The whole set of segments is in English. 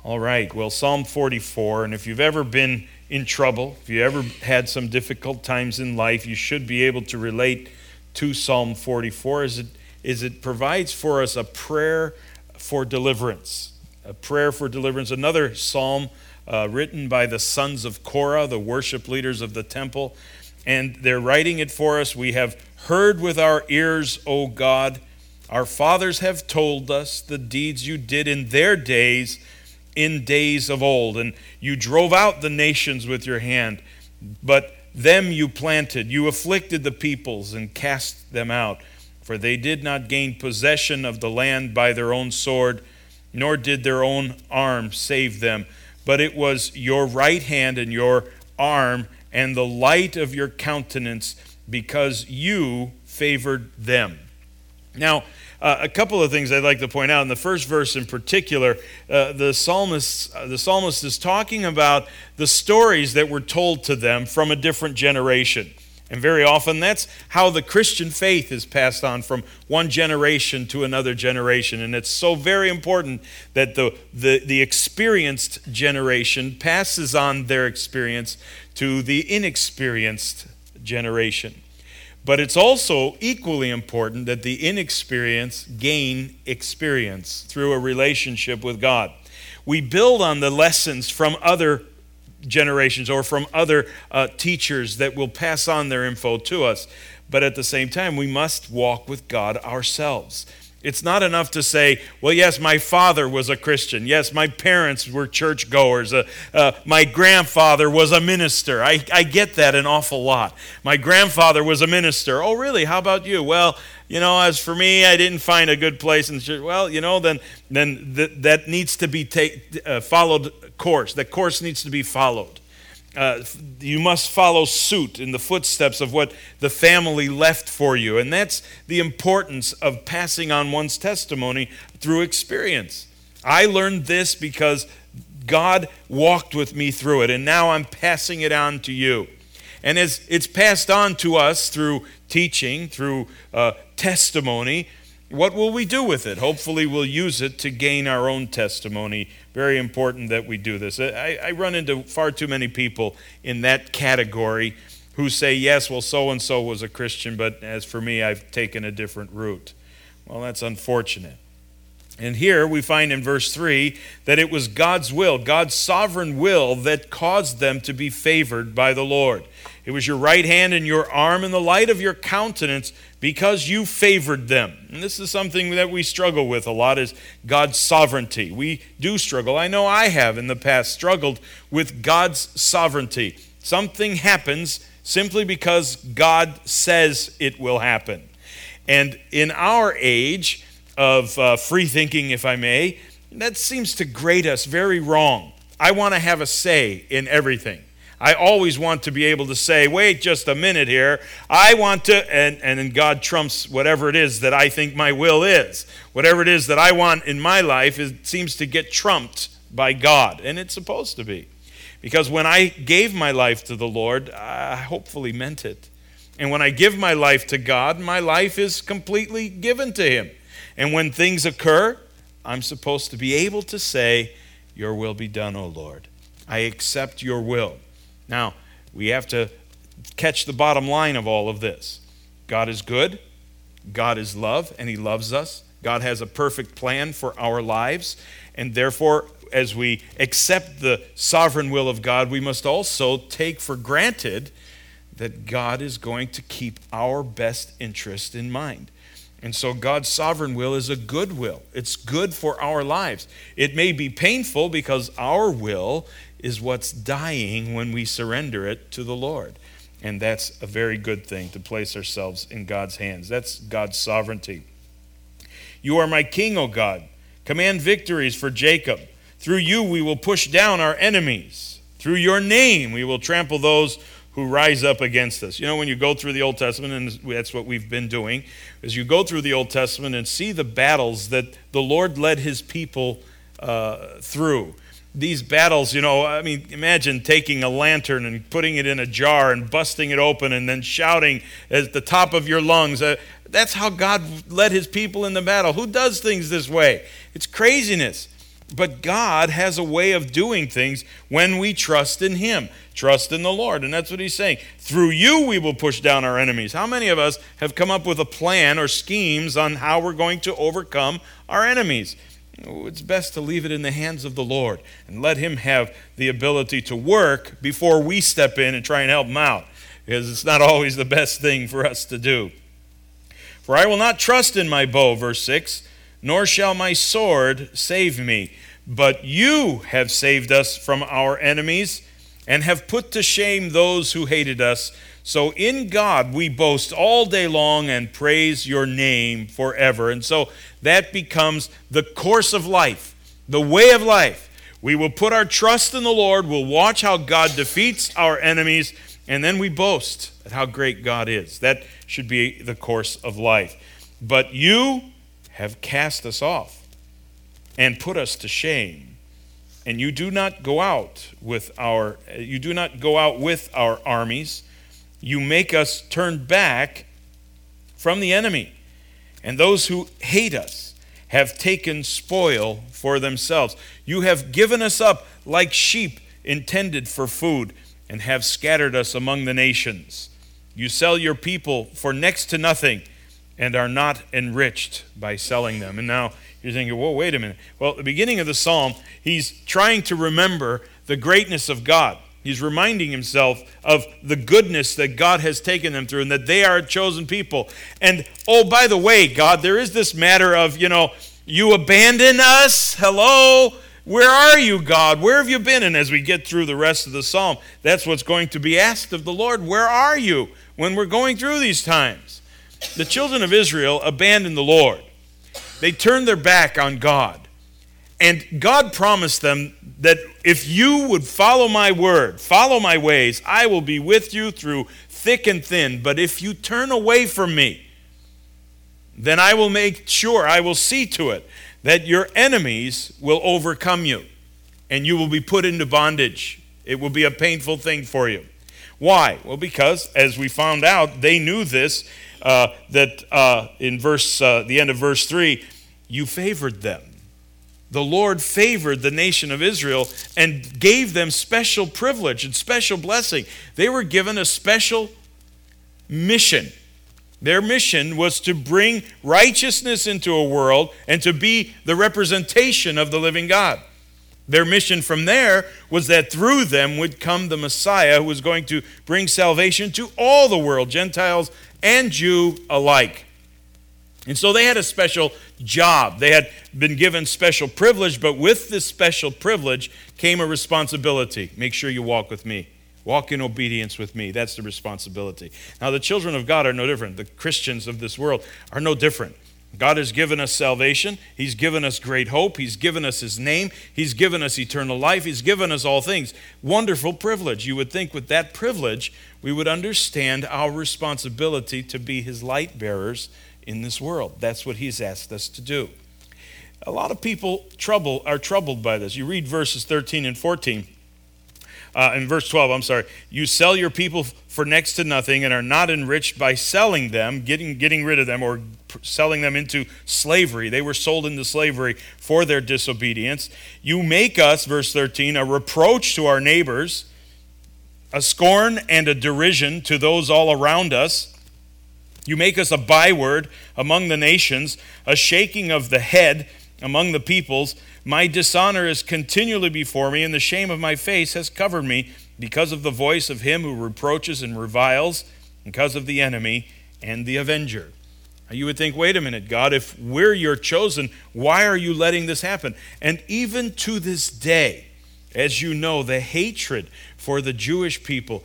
All right, well, Psalm 44, and if you've ever been in trouble, if you ever had some difficult times in life, you should be able to relate to Psalm 44 as it provides for us a prayer for deliverance. A prayer for deliverance. Another psalm written by the sons of Korah, the worship leaders of the temple, and they're writing it for us. We have heard with our ears, O God, our fathers have told us the deeds you did in their days, in days of old. And you drove out the nations with your hand, but them you planted. You afflicted the peoples and cast them out, for they did not gain possession of the land by their own sword, nor did their own arm save them. But it was your right hand and your arm and the light of your countenance, because you favored them. Now, a couple of things I'd like to point out. In the first verse in particular, the psalmist is talking about the stories that were told to them from a different generation. And very often that's how the Christian faith is passed on from one generation to another generation. And it's so very important that the experienced generation passes on their experience to the inexperienced generation. But it's also equally important that the inexperienced gain experience through a relationship with God. We build on the lessons from other generations or from other teachers that will pass on their info to us. But at the same time, we must walk with God ourselves. It's not enough to say, well, yes, my father was a Christian. Yes, my parents were churchgoers. My grandfather was a minister. I get that an awful lot. My grandfather was a minister. Oh, really? How about you? Well, as for me, I didn't find a good place in church. Well, then that needs to be followed course. That course needs to be followed. You must follow suit in the footsteps of what the family left for you. And that's the importance of passing on one's testimony through experience. I learned this because God walked with me through it, and now I'm passing it on to you. And as it's passed on to us through teaching, through testimony, what will we do with it? Hopefully we'll use it to gain our own testimony. Very important that we do this. I run into far too many people in that category who say, yes, well, so-and-so was a Christian, but as for me, I've taken a different route. Well, that's unfortunate. And here we find in verse 3 that it was God's will, God's sovereign will, that caused them to be favored by the Lord. It was your right hand and your arm and the light of your countenance, because you favored them. And this is something that we struggle with a lot, is God's sovereignty. We do struggle. I know I have in the past struggled with God's sovereignty. Something happens simply because God says it will happen. And in our age of free thinking, if I may, that seems to grade us very wrong. I want to have a say in everything. I always want to be able to say, wait just a minute here, I want to, and then God trumps whatever it is that I think my will is. Whatever it is that I want in my life, it seems to get trumped by God, and it's supposed to be. Because when I gave my life to the Lord, I hopefully meant it. And when I give my life to God, my life is completely given to Him. And when things occur, I'm supposed to be able to say, your will be done, O Lord. I accept your will. Now, we have to catch the bottom line of all of this. God is good. God is love, and He loves us. God has a perfect plan for our lives. And therefore, as we accept the sovereign will of God, we must also take for granted that God is going to keep our best interest in mind. And so God's sovereign will is a good will. It's good for our lives. It may be painful because our will is what's dying when we surrender it to the Lord. And that's a very good thing, to place ourselves in God's hands. That's God's sovereignty. You are my king, O God. Command victories for Jacob. Through you we will push down our enemies. Through your name we will trample those who rise up against us. When you go through the Old Testament, and that's what we've been doing, as you go through the Old Testament and see the battles that the Lord led His people through. These battles, imagine taking a lantern and putting it in a jar and busting it open and then shouting at the top of your lungs. That's how God led His people in the battle. Who does things this way? It's craziness. But God has a way of doing things when we trust in Him. Trust in the Lord. And that's what He's saying. Through you we will push down our enemies. How many of us have come up with a plan or schemes on how we're going to overcome our enemies? It's best to leave it in the hands of the Lord and let Him have the ability to work before we step in and try and help Him out, because it's not always the best thing for us to do. For I will not trust in my bow, verse 6, nor shall my sword save me. But you have saved us from our enemies and have put to shame those who hated us. So in God we boast all day long and praise your name forever. And so that becomes the course of life, the way of life. We will put our trust in the Lord. We'll watch how God defeats our enemies, and then we boast at how great God is. That should be the course of life. But you have cast us off and put us to shame, and you do not go out with our armies. You make us turn back from the enemy, and those who hate us have taken spoil for themselves. You have given us up like sheep intended for food, and have scattered us among the nations. You sell your people for next to nothing, and are not enriched by selling them. And now you're thinking, whoa, wait a minute. Well, at the beginning of the psalm, he's trying to remember the greatness of God. He's reminding himself of the goodness that God has taken them through and that they are a chosen people. And, oh, by the way, God, there is this matter of, you abandon us? Hello? Where are you, God? Where have you been? And as we get through the rest of the psalm, that's what's going to be asked of the Lord. Where are you when we're going through these times? The children of Israel abandoned the Lord. They turned their back on God. And God promised them that if you would follow my word, follow my ways, I will be with you through thick and thin. But if you turn away from me, then I will make sure, I will see to it that your enemies will overcome you and you will be put into bondage. It will be a painful thing for you. Why? Well, because as we found out, they knew this, that in the end of verse 3, you favored them. The Lord favored the nation of Israel and gave them special privilege and special blessing. They were given a special mission. Their mission was to bring righteousness into a world and to be the representation of the living God. Their mission from there was that through them would come the Messiah who was going to bring salvation to all the world, Gentiles and Jew alike. And so they had a special job. They had been given special privilege, but with this special privilege came a responsibility. Make sure you walk with me. Walk in obedience with me. That's the responsibility. Now, the children of God are no different. The Christians of this world are no different. God has given us salvation. He's given us great hope. He's given us His name. He's given us eternal life. He's given us all things. Wonderful privilege. You would think with that privilege, we would understand our responsibility to be His light bearers in this world. That's what He's asked us to do. A lot of people are troubled by this. You read verses 13 and 14. In verse 12, you sell your people for next to nothing and are not enriched by selling them, getting rid of them, or selling them into slavery. They were sold into slavery for their disobedience. You make us, verse 13, a reproach to our neighbors, a scorn and a derision to those all around us. You make us a byword among the nations, a shaking of the head among the peoples. My dishonor is continually before me, and the shame of my face has covered me because of the voice of him who reproaches and reviles, because of the enemy and the avenger. Now you would think, wait a minute, God, if we're your chosen, why are you letting this happen? And even to this day, as you know, the hatred for the Jewish people,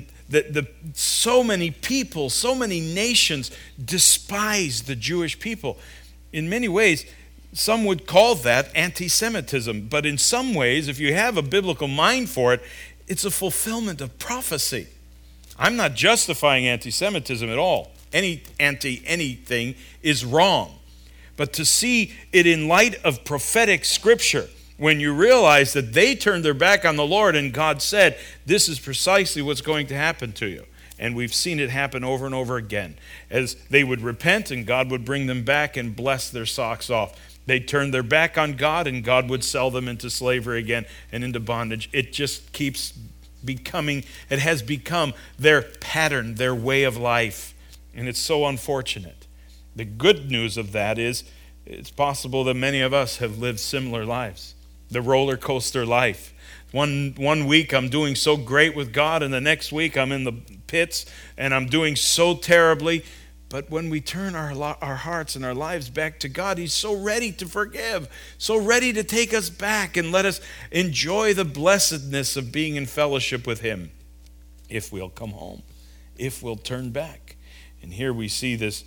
so many people, so many nations despise the Jewish people. In many ways, some would call that anti-Semitism, but in some ways, if you have a biblical mind for it, it's a fulfillment of prophecy. I'm not justifying anti-Semitism at all. Anything is wrong. But to see it in light of prophetic scripture, when you realize that they turned their back on the Lord and God said, this is precisely what's going to happen to you. And we've seen it happen over and over again. As they would repent and God would bring them back and bless their socks off. They turned their back on God, and God would sell them into slavery again and into bondage. It just keeps becoming, it has become their pattern, their way of life. And it's so unfortunate. The good news of that is it's possible that many of us have lived similar lives. The roller coaster life. One week I'm doing so great with God, and the next week I'm in the pits and I'm doing so terribly. But when we turn our hearts and our lives back to God, He's so ready to forgive, so ready to take us back and let us enjoy the blessedness of being in fellowship with Him, if we'll come home, if we'll turn back. And here we see this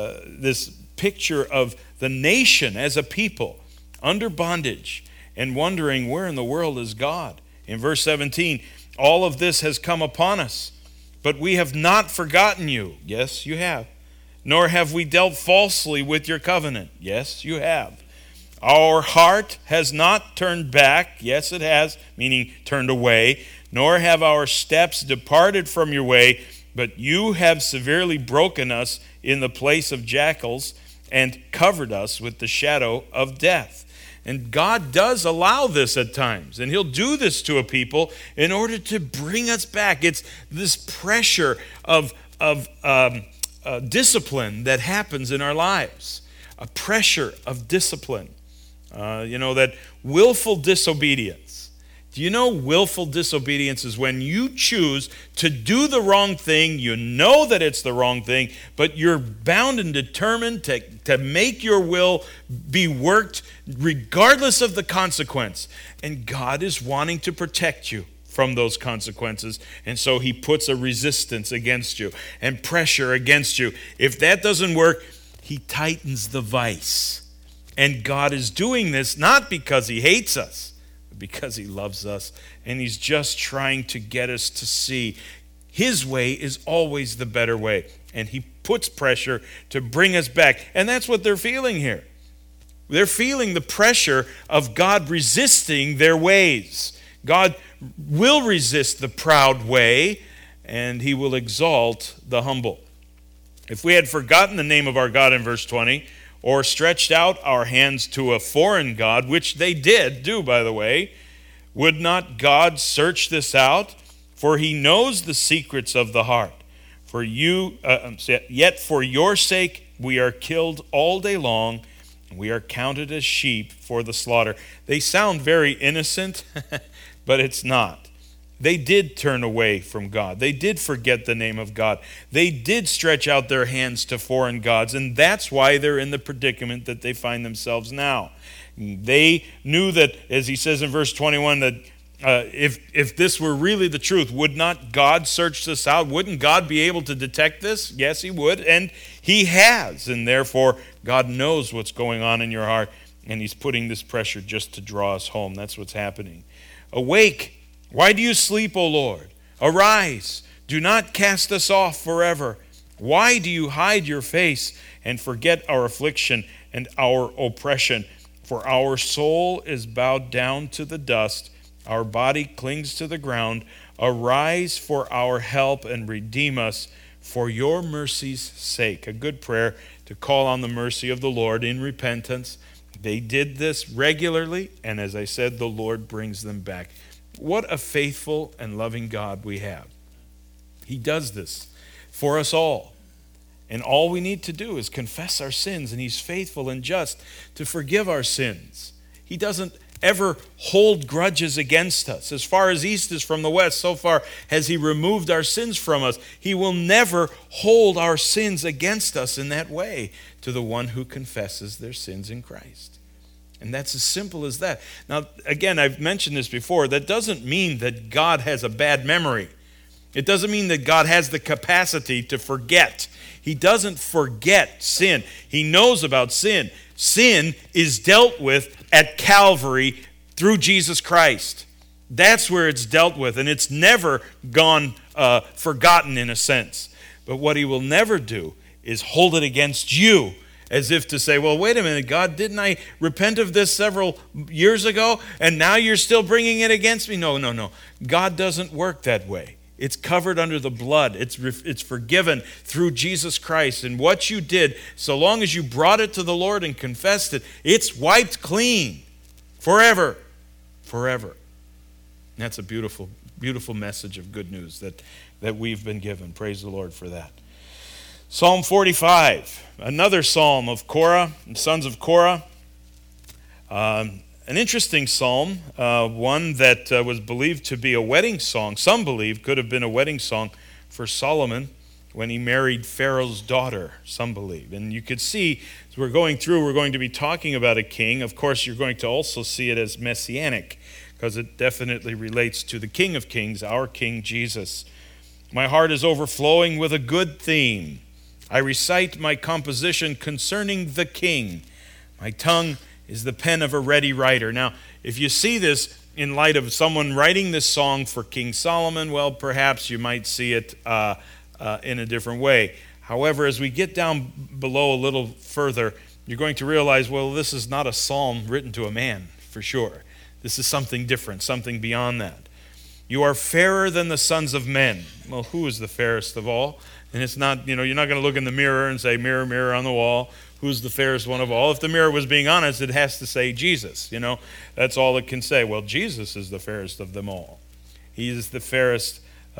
picture of the nation as a people under bondage and wondering, where in the world is God? In verse 17, all of this has come upon us, but we have not forgotten you. Yes, you have. Nor have we dealt falsely with your covenant. Yes, you have. Our heart has not turned back. Yes, it has, meaning turned away. Nor have our steps departed from your way, but you have severely broken us in the place of jackals and covered us with the shadow of death. And God does allow this at times, and He'll do this to a people in order to bring us back. It's this pressure of discipline that happens in our lives, a pressure of discipline. That willful disobedience. Do you know willful disobedience is when you choose to do the wrong thing, you know that it's the wrong thing, but you're bound and determined to make your will be worked regardless of the consequence. And God is wanting to protect you from those consequences, and so He puts a resistance against you and pressure against you. If that doesn't work, He tightens the vice. And God is doing this not because He hates us, but because He loves us, and He's just trying to get us to see His way is always the better way, and He puts pressure to bring us back. And that's what they're feeling here. They're feeling the pressure of God resisting their ways. God will resist the proud way, and He will exalt the humble. If we had forgotten the name of our God in verse 20, or stretched out our hands to a foreign god, which they did do, by the way, would not God search this out? For He knows the secrets of the heart. Yet for your sake we are killed all day long, and we are counted as sheep for the slaughter. They sound very innocent, but it's not. They did turn away from God. They did forget the name of God. They did stretch out their hands to foreign gods, and that's why they're in the predicament that they find themselves now. They knew that, as he says in verse 21, that if this were really the truth, would not God search this out? Wouldn't God be able to detect this? Yes, He would, and He has, and therefore God knows what's going on in your heart, and He's putting this pressure just to draw us home. That's what's happening. Awake! Why do you sleep, O Lord? Arise, do not cast us off forever. Why do you hide your face and forget our affliction and our oppression? For our soul is bowed down to the dust, our body clings to the ground. Arise for our help and redeem us for your mercy's sake. A good prayer to call on the mercy of the Lord in repentance. They did this regularly, and as I said, the Lord brings them back. What a faithful and loving God we have. He does this for us all. And all we need to do is confess our sins, and He's faithful and just to forgive our sins. He doesn't ever hold grudges against us. As far as east is from the west, so far has He removed our sins from us. He will never hold our sins against us in that way to the one who confesses their sins in Christ. And that's as simple as that. Now, again, I've mentioned this before. That doesn't mean that God has a bad memory. It doesn't mean that God has the capacity to forget. He doesn't forget sin. He knows about sin. Sin is dealt with at Calvary through Jesus Christ. That's where it's dealt with, and it's never gone forgotten in a sense. But what He will never do is hold it against you, as if to say, well, wait a minute, God, didn't I repent of this several years ago, and now you're still bringing it against me? No. God doesn't work that way. It's covered under the blood. It's forgiven through Jesus Christ. And what you did, so long as you brought it to the Lord and confessed it, it's wiped clean forever. Forever. And that's a beautiful, beautiful message of good news that we've been given. Praise the Lord for that. Psalm 45, another psalm of Korah and sons of Korah. An interesting psalm, one that was believed to be a wedding song. Some believe could have been a wedding song for Solomon when he married Pharaoh's daughter, some believe. And you could see, as we're going through, we're going to be talking about a king. Of course, you're going to also see it as messianic, because it definitely relates to the King of Kings, our King Jesus. My heart is overflowing with a good theme. I recite my composition concerning the king. My tongue is the pen of a ready writer. Now, if you see this in light of someone writing this song for King Solomon, well, perhaps you might see it in a different way. However, as we get down below a little further, you're going to realize, well, this is not a psalm written to a man, for sure. This is something different, something beyond that. You are fairer than the sons of men. Well, who is the fairest of all? And it's not, you're not going to look in the mirror and say, mirror, mirror on the wall, who's the fairest one of all? If the mirror was being honest, it has to say Jesus. That's all it can say. Well, Jesus is the fairest of them all. He is the fairest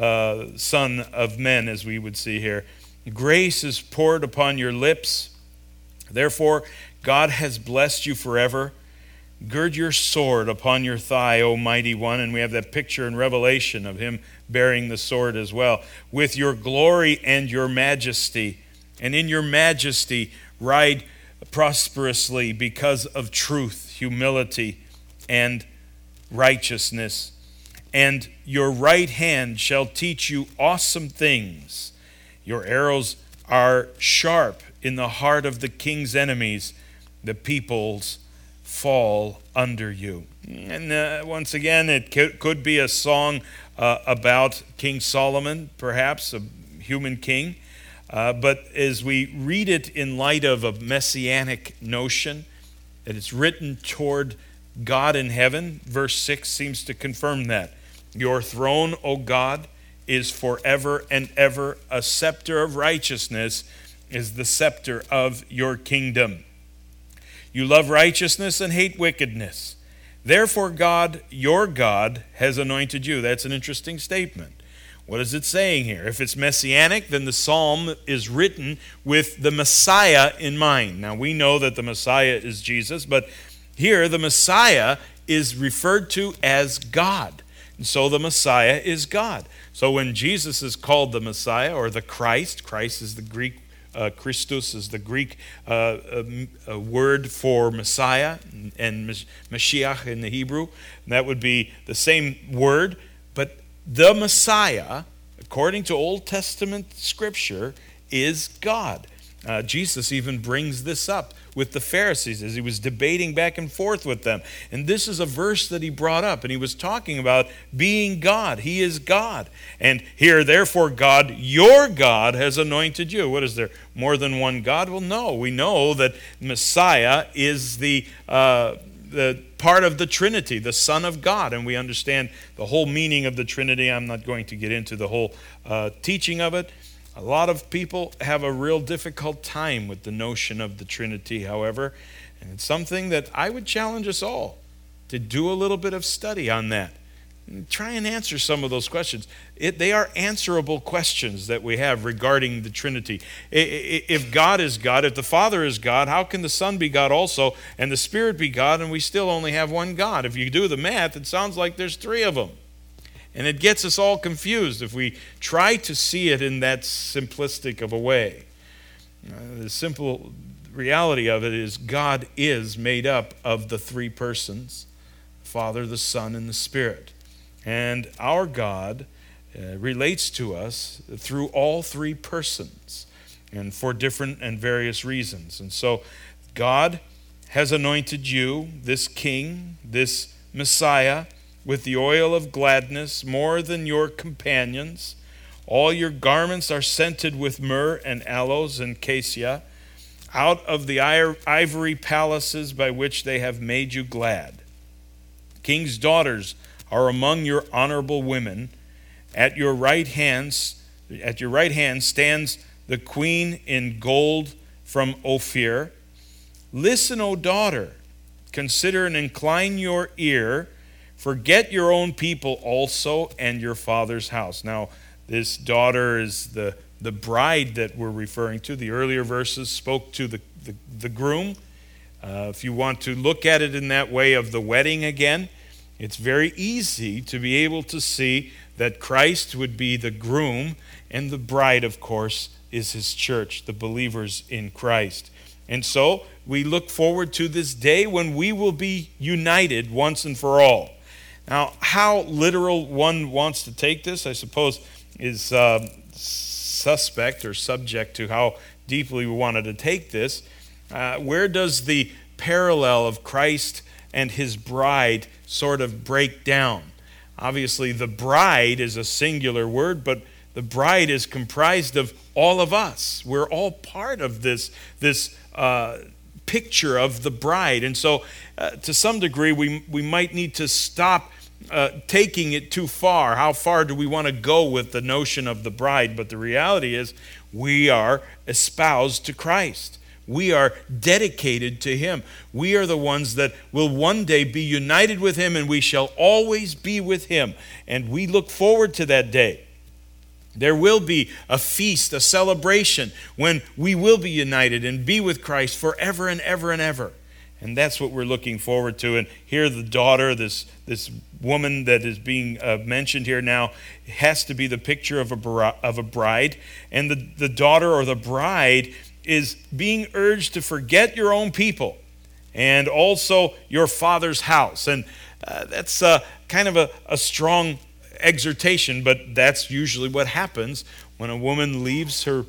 son of men, as we would see here. Grace is poured upon your lips. Therefore, God has blessed you forever. Gird your sword upon your thigh, O mighty one. And we have that picture in Revelation of him bearing the sword as well. With your glory and your majesty. And in your majesty, ride prosperously because of truth, humility, and righteousness. And your right hand shall teach you awesome things. Your arrows are sharp in the heart of the king's enemies. The peoples fall under you. And once again, it could be a song about King Solomon, perhaps a human king. But as we read it in light of a messianic notion, that it's written toward God in heaven, verse 6 seems to confirm that. Your throne, O God, is forever and ever. A scepter of righteousness is the scepter of your kingdom. You love righteousness and hate wickedness. Therefore, God, your God, has anointed you. That's an interesting statement. What is it saying here? If it's messianic, then the psalm is written with the Messiah in mind. Now, we know that the Messiah is Jesus, but here the Messiah is referred to as God. And so the Messiah is God. So when Jesus is called the Messiah or the Christ is the Greek Christus is the Greek word for Messiah, and Mashiach in the Hebrew. And that would be the same word, but the Messiah, according to Old Testament Scripture, is God. Jesus even brings this up with the Pharisees as he was debating back and forth with them. And this is a verse that he brought up, and he was talking about being God. He is God. And here, therefore, God, your God, has anointed you. What is there? More than one God? Well, no. We know that Messiah is the part of the Trinity, the Son of God, and we understand the whole meaning of the Trinity. I'm not going to get into the whole teaching of it. A lot of people have a real difficult time with the notion of the Trinity, however, and it's something that I would challenge us all to do a little bit of study on that. And try and answer some of those questions. They are answerable questions that we have regarding the Trinity. If God is God, if the Father is God, how can the Son be God also, and the Spirit be God, and we still only have one God? If you do the math, it sounds like there's three of them. And it gets us all confused if we try to see it in that simplistic of a way. The simple reality of it is God is made up of the three persons, the Father, the Son, and the Spirit. And our God relates to us through all three persons and for different and various reasons. And so God has anointed you, this King, this Messiah, with the oil of gladness more than your companions. All your garments are scented with myrrh and aloes and cassia, out of the ivory palaces by which they have made you glad. King's daughters are among your honorable women, At your right hand stands the queen in gold from Ophir. Listen, O daughter, consider and incline your ear. Forget your own people also and your father's house. Now, this daughter is the bride that we're referring to. The earlier verses spoke to the groom. If you want to look at it in that way of the wedding again, it's very easy to be able to see that Christ would be the groom, and the bride, of course, is his church, the believers in Christ. And so we look forward to this day when we will be united once and for all. Now, how literal one wants to take this, I suppose, is suspect or subject to how deeply we wanted to take this. Where does the parallel of Christ and his bride sort of break down? Obviously, the bride is a singular word, but the bride is comprised of all of us. We're all part of this picture of the bride. And so, to some degree, we might need to stop taking it too far. How far do we want to go with the notion of the bride? But the reality is, we are espoused to Christ. We are dedicated to him. We are the ones that will one day be united with him, and we shall always be with him. And we look forward to that day. There will be a feast, a celebration, when we will be united and be with Christ forever and ever and ever. And that's what we're looking forward to. And here the daughter, this woman that is being mentioned here now, has to be the picture of a bride. And the daughter or the bride is being urged to forget your own people and also your father's house. And that's kind of a strong exhortation, but that's usually what happens when a woman leaves her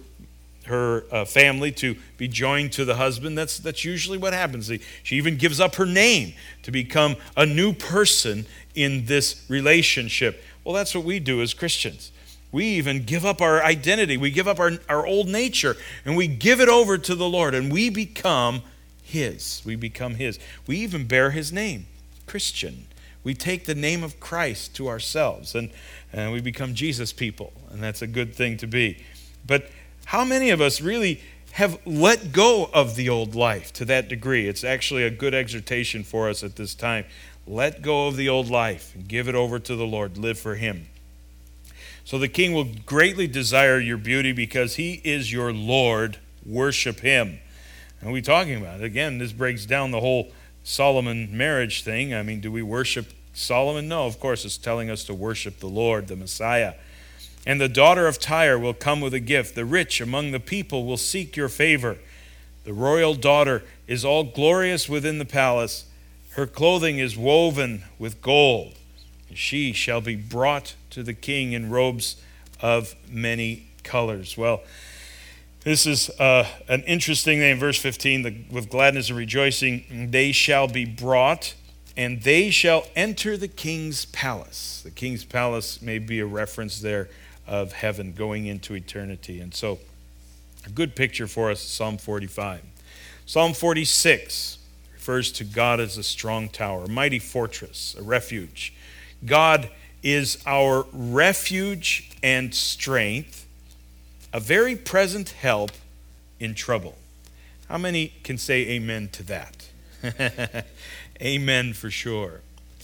family to be joined to the husband. That's usually what happens. She even gives up her name to become a new person in this relationship. Well, that's what we do as Christians. We even give up our identity. We give up our old nature, and we give it over to the Lord, and we become his. We become his. We even bear his name, Christian. We take the name of Christ to ourselves, and we become Jesus people, and that's a good thing to be. But how many of us really have let go of the old life to that degree? It's actually a good exhortation for us at this time. Let go of the old life and give it over to the Lord. Live for him. So the king will greatly desire your beauty because he is your Lord. Worship him. And what are we talking about? Again, this breaks down the whole Solomon marriage thing. I mean, do we worship Solomon? No, of course, it's telling us to worship the Lord, the Messiah. And the daughter of Tyre will come with a gift. The rich among the people will seek your favor. The royal daughter is all glorious within the palace. Her clothing is woven with gold. She shall be brought to the king in robes of many colors. Well, this is an interesting thing. Verse 15, with gladness and rejoicing, they shall be brought, and they shall enter the king's palace. The king's palace may be a reference there of heaven going into eternity. And so, a good picture for us, Psalm 45. Psalm 46 refers to God as a strong tower, a mighty fortress, a refuge. God is our refuge and strength, a very present help in trouble. How many can say amen to that? Amen for sure.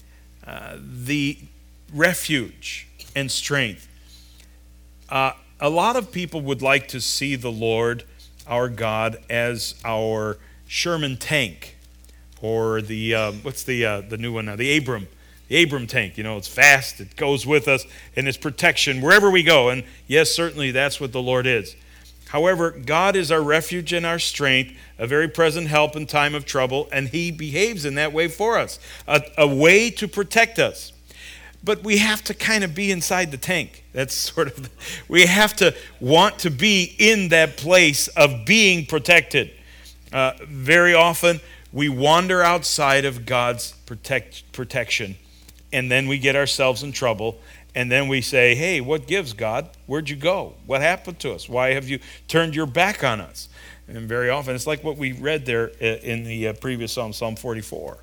The refuge and strength. A lot of people would like to see the Lord, our God, as our Sherman tank, or the what's the new one now? The Abram tank. You know, it's fast, it goes with us, and it's protection wherever we go. And yes, certainly that's what the Lord is. However, God is our refuge and our strength, a very present help in time of trouble, and he behaves in that way for us, a way to protect us. But we have to kind of be inside the tank. That's sort of, we have to want to be in that place of being protected. Very often, we wander outside of God's protection, and then we get ourselves in trouble, and then we say, hey, what gives, God? Where'd you go? What happened to us? Why have you turned your back on us? And very often, it's like what we read there in the previous Psalm, Psalm 44.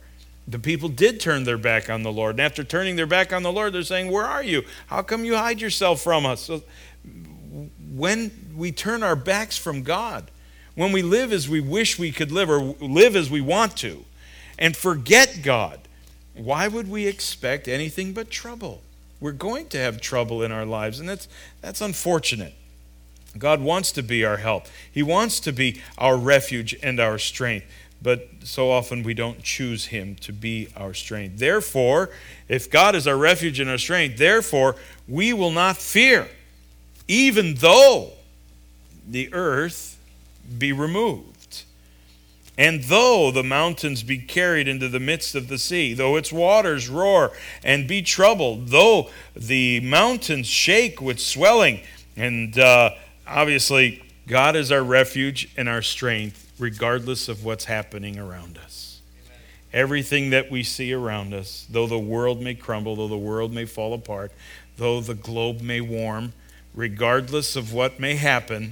The people did turn their back on the Lord. And after turning their back on the Lord, they're saying, where are you? How come you hide yourself from us? So when we turn our backs from God, when we live as we wish we could live, or live as we want to, and forget God, why would we expect anything but trouble? We're going to have trouble in our lives, and that's unfortunate. God wants to be our help. He wants to be our refuge and our strength. But so often we don't choose him to be our strength. Therefore, if God is our refuge and our strength, therefore we will not fear, even though the earth be removed, and though the mountains be carried into the midst of the sea, though its waters roar and be troubled, though the mountains shake with swelling. And obviously, God is our refuge and our strength, regardless of what's happening around us. Amen. Everything that we see around us, though the world may crumble, though the world may fall apart, though the globe may warm, regardless of what may happen,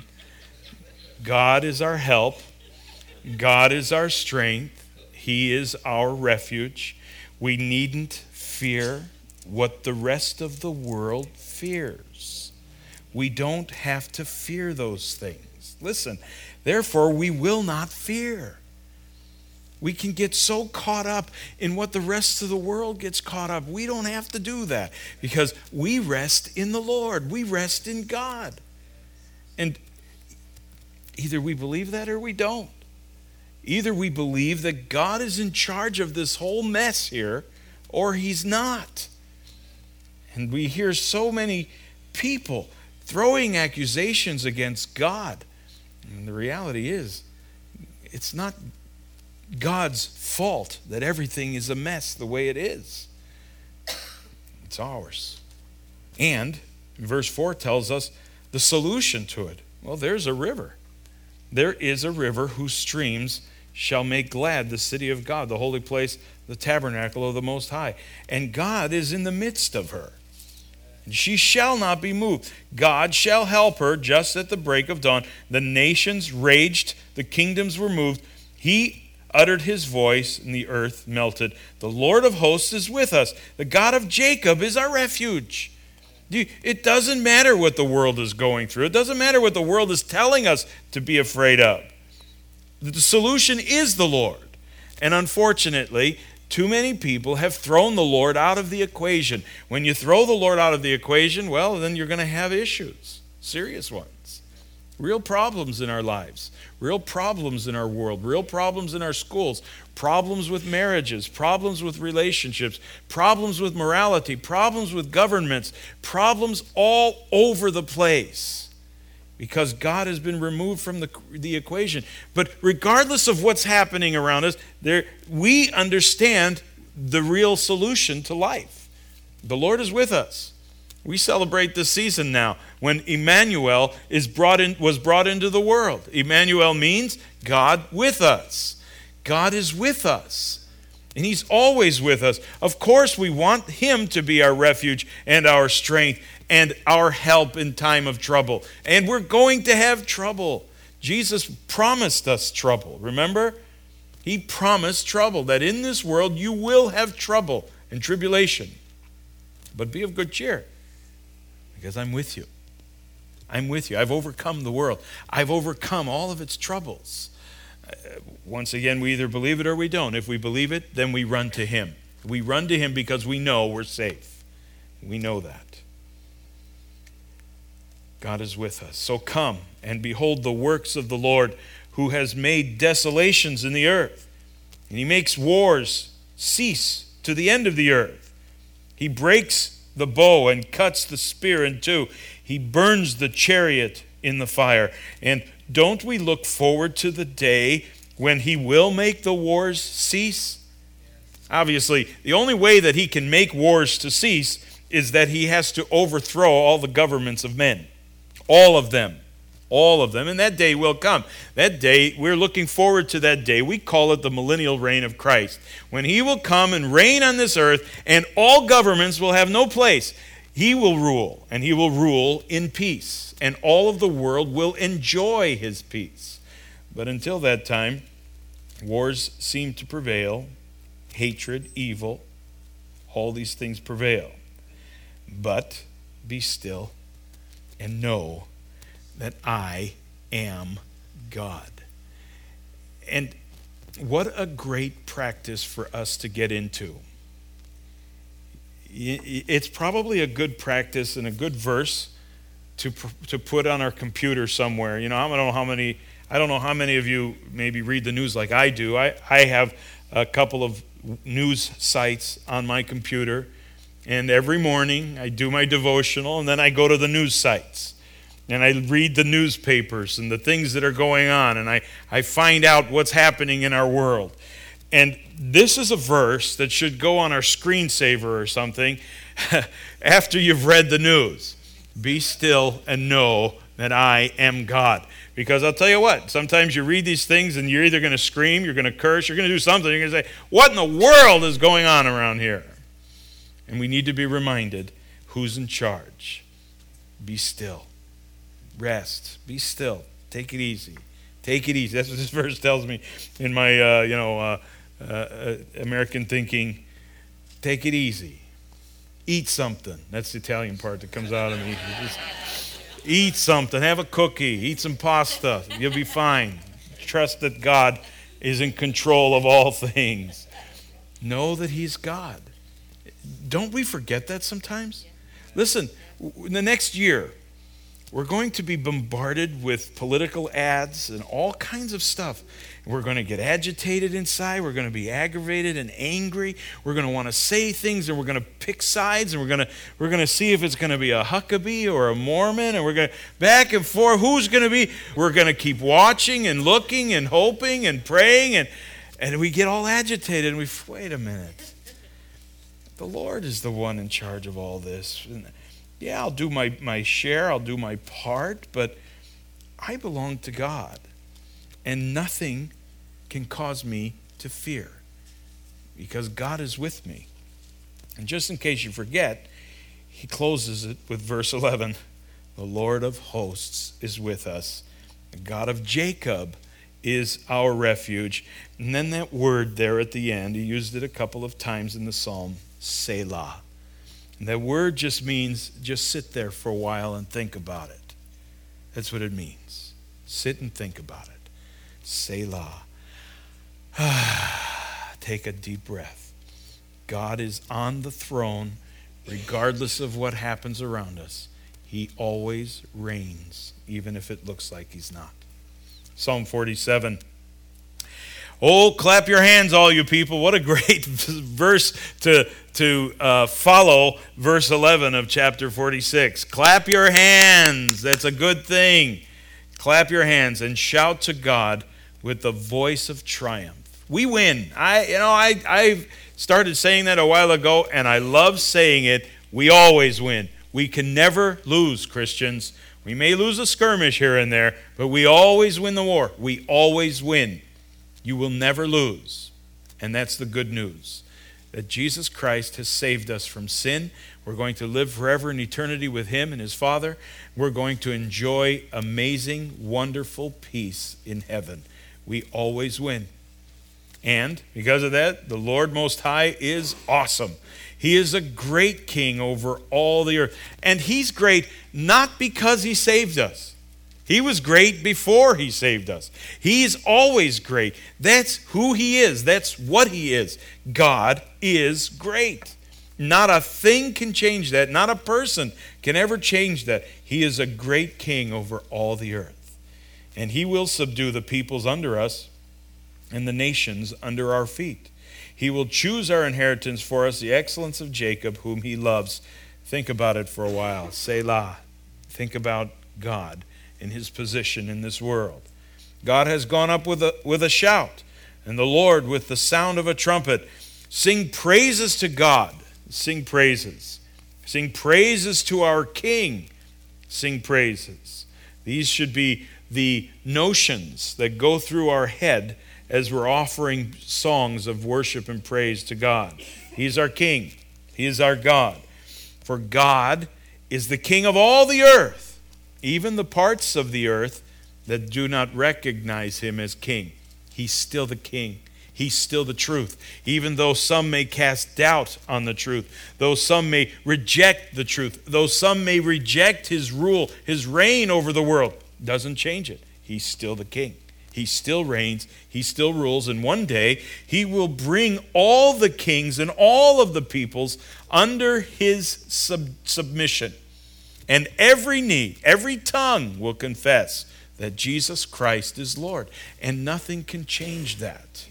God is our help. God is our strength. He is our refuge. We needn't fear what the rest of the world fears. We don't have to fear those things. Listen, therefore, we will not fear. We can get so caught up in what the rest of the world gets caught up. We don't have to do that because we rest in the Lord. We rest in God. And either we believe that or we don't. Either we believe that God is in charge of this whole mess here, or he's not. And we hear so many people throwing accusations against God. And the reality is, it's not God's fault that everything is a mess the way it is. It's ours. And verse 4 tells us the solution to it. Well, there's a river. There is a river whose streams shall make glad the city of God, the holy place, the tabernacle of the Most High. And God is in the midst of her. She shall not be moved. God shall help her just at the break of dawn. The nations raged, the kingdoms were moved. He uttered his voice, and the earth melted. The Lord of hosts is with us. The God of Jacob is our refuge. It doesn't matter what the world is going through. It doesn't matter what the world is telling us to be afraid of. The solution is the Lord. And unfortunately, too many people have thrown the Lord out of the equation. When you throw the Lord out of the equation, well, then you're going to have issues, serious ones. Real problems in our lives, real problems in our world, real problems in our schools, problems with marriages, problems with relationships, problems with morality, problems with governments, problems all over the place. Because God has been removed from the equation. But regardless of what's happening around us, we understand the real solution to life. The Lord is with us. We celebrate this season now when Emmanuel was brought into the world. Emmanuel means God with us. God is with us. And he's always with us. Of course, we want him to be our refuge and our strength and our help in time of trouble. And we're going to have trouble. Jesus promised us trouble. Remember? He promised trouble, that in this world you will have trouble and tribulation. But be of good cheer, because I'm with you. I'm with you. I've overcome the world. I've overcome all of its troubles. Once again, we either believe it or we don't. If we believe it, then we run to him. We run to him because we know we're safe. We know that. God is with us. So come and behold the works of the Lord, who has made desolations in the earth. And he makes wars cease to the end of the earth. He breaks the bow and cuts the spear in two. He burns the chariot in the fire. And don't we look forward to the day when he will make the wars cease? Obviously, the only way that he can make wars to cease is that he has to overthrow all the governments of men. All of them. All of them. And that day will come. That day, we're looking forward to that day. We call it the millennial reign of Christ. When he will come and reign on this earth, and all governments will have no place. He will rule, and he will rule in peace. And all of the world will enjoy his peace. But until that time, wars seem to prevail. hatred, evil, all these things prevail. But be still and know that I am God. And what a great practice for us to get into. It's probably a good practice and a good verse to put on our computer somewhere. You know, I don't know how many of you maybe read the news like I do. I have a couple of news sites on my computer, and every morning I do my devotional, and then I go to the news sites. And I read the newspapers and the things that are going on, and I find out what's happening in our world. And this is a verse that should go on our screensaver or something after you've read the news. Be still and know that I am God. Because I'll tell you what, sometimes you read these things and you're either going to scream, you're going to curse, you're going to do something. You're going to say, what in the world is going on around here? And we need to be reminded who's in charge. Be still. Rest. Be still. Take it easy. Take it easy. That's what this verse tells me in my, American thinking. Take it easy. Eat something. That's the Italian part that comes out of me. Just eat something. Have a cookie. Eat some pasta. You'll be fine. Trust that God is in control of all things. Know that He's God. Don't we forget that sometimes? Listen, in the next year, we're going to be bombarded with political ads and all kinds of stuff. We're going to get agitated inside. We're going to be aggravated and angry. We're going to want to say things, and we're going to pick sides, and we're going to see if it's going to be a Huckabee or a Mormon, and we're going to back and forth. Who's going to be? We're going to keep watching and looking and hoping and praying, and we get all agitated, and wait a minute. The Lord is the one in charge of all this. Yeah, I'll do my share, I'll do my part, but I belong to God, and nothing can cause me to fear because God is with me. And just in case you forget, he closes it with verse 11. The Lord of hosts is with us. The God of Jacob is our refuge. And then that word there at the end, he used it a couple of times in the psalm, Selah. And that word just means just sit there for a while and think about it. That's what it means. Sit and think about it. Selah. Take a deep breath. God is on the throne regardless of what happens around us. He always reigns, even if it looks like he's not. Psalm 47. Oh, clap your hands, all you people. What a great verse to follow verse 11 of chapter 46. Clap your hands. That's a good thing. Clap your hands and shout to God with the voice of triumph. We win. I started saying that a while ago, and I love saying it. We always win. We can never lose, Christians. We may lose a skirmish here and there, but we always win the war. We always win. You will never lose. And that's the good news, that Jesus Christ has saved us from sin. We're going to live forever in eternity with him and his Father. We're going to enjoy amazing, wonderful peace in heaven. We always win. And because of that, the Lord Most High is awesome. He is a great king over all the earth. And he's great not because he saved us. He was great before he saved us. He's always great. That's who he is. That's what he is. God is great. Not a thing can change that. Not a person can ever change that. He is a great king over all the earth. And he will subdue the peoples under us and the nations under our feet. He will choose our inheritance for us, the excellence of Jacob, whom he loves. Think about it for a while. Selah. Think about God in his position in this world. God has gone up with a shout, and the Lord with the sound of a trumpet. Sing praises to God. Sing praises. Sing praises to our King. Sing praises. These should be the notions that go through our head as we're offering songs of worship and praise to God. He's our King. He is our God. For God is the King of all the earth, even the parts of the earth that do not recognize him as king. He's still the king. He's still the truth. Even though some may cast doubt on the truth, though some may reject the truth, though some may reject his rule, his reign over the world, doesn't change it. He's still the king. He still reigns. He still rules. And one day, he will bring all the kings and all of the peoples under his submission. And every knee, every tongue will confess that Jesus Christ is Lord. And nothing can change that.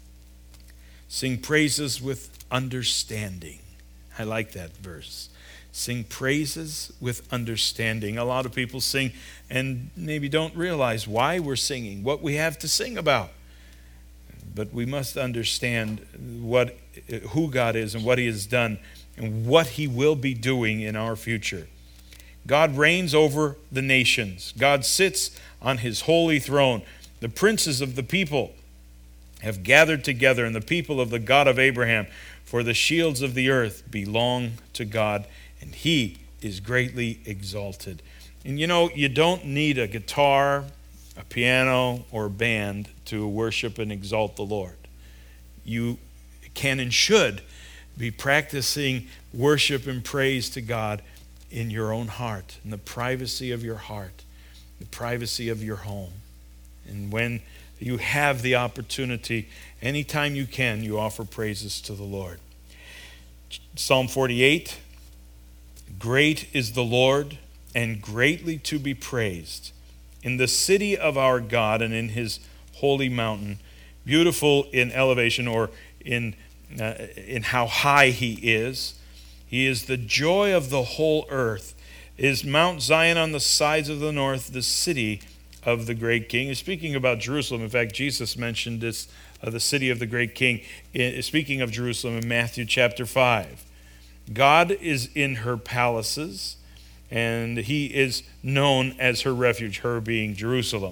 Sing praises with understanding. I like that verse. Sing praises with understanding. A lot of people sing and maybe don't realize why we're singing, what we have to sing about. But we must understand who God is and what he has done and what he will be doing in our future. God reigns over the nations. God sits on his holy throne. The princes of the people have gathered together, and the people of the God of Abraham, for the shields of the earth belong to God, and he is greatly exalted. And you don't need a guitar, a piano, or a band to worship and exalt the Lord. You can and should be practicing worship and praise to God in your own heart, in the privacy of your heart, the privacy of your home. And when you have the opportunity, anytime you can, you offer praises to the Lord. Psalm 48, great is the Lord and greatly to be praised in the city of our God and in his holy mountain, beautiful in elevation, or in how high he is. He is the joy of the whole earth. Is Mount Zion on the sides of the north, the city of the great king? Speaking about Jerusalem, in fact, Jesus mentioned this, the city of the great king, speaking of Jerusalem in Matthew chapter 5. God is in her palaces, and he is known as her refuge, her being Jerusalem.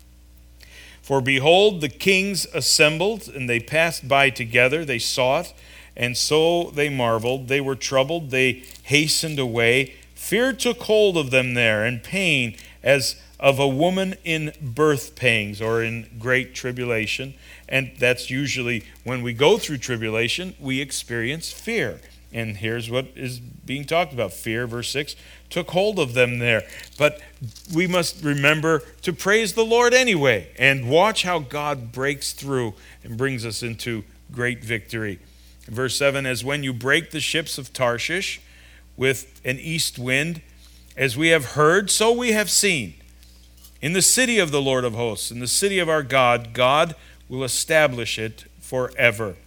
For behold, the kings assembled, and they passed by together. They saw it, and so they marveled. They were troubled. They hastened away. Fear took hold of them there, and pain as of a woman in birth pangs, or in great tribulation. And that's usually when we go through tribulation, we experience fear. And here's what is being talked about. Fear, verse 6, took hold of them there. But we must remember to praise the Lord anyway, and watch how God breaks through and brings us into great victory. Verse 7, as when you break the ships of Tarshish with an east wind, as we have heard, so we have seen. In the city of the Lord of hosts, in the city of our God, God will establish it forever.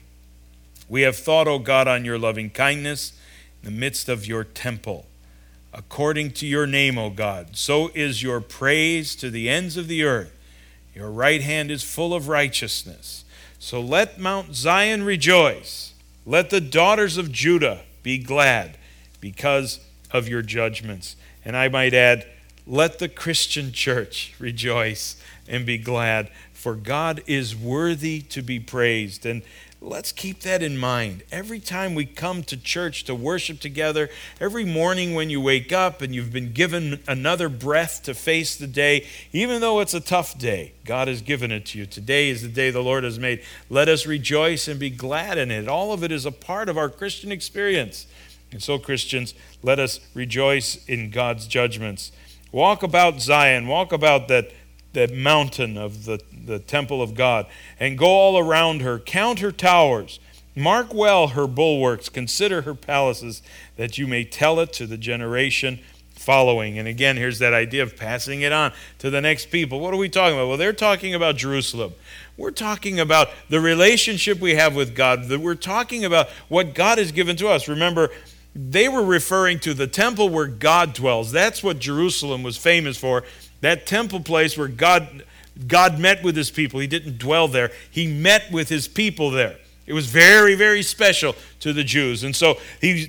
We have thought, O God, on your loving kindness in the midst of your temple. According to your name, O God, so is your praise to the ends of the earth. Your right hand is full of righteousness. So let Mount Zion rejoice. Let the daughters of Judah be glad because of your judgments. And I might add, let the Christian church rejoice and be glad, for God is worthy to be praised. And let's keep that in mind. Every time we come to church to worship together, every morning when you wake up and you've been given another breath to face the day, even though it's a tough day, God has given it to you. Today is the day the Lord has made. Let us rejoice and be glad in it. All of it is a part of our Christian experience. And so, Christians, let us rejoice in God's judgments. Walk about Zion, walk about that mountain of the temple of God, and go all around her. Count her towers. Mark well her bulwarks. Consider her palaces, that you may tell it to the generation following. And again, here's that idea of passing it on to the next people. What are we talking about? Well, they're talking about Jerusalem. We're talking about the relationship we have with God. We're talking about what God has given to us. Remember, they were referring to the temple where God dwells. That's what Jerusalem was famous for. That temple place where God met with his people. He didn't dwell there. He met with his people there. It was very, very special to the Jews. And so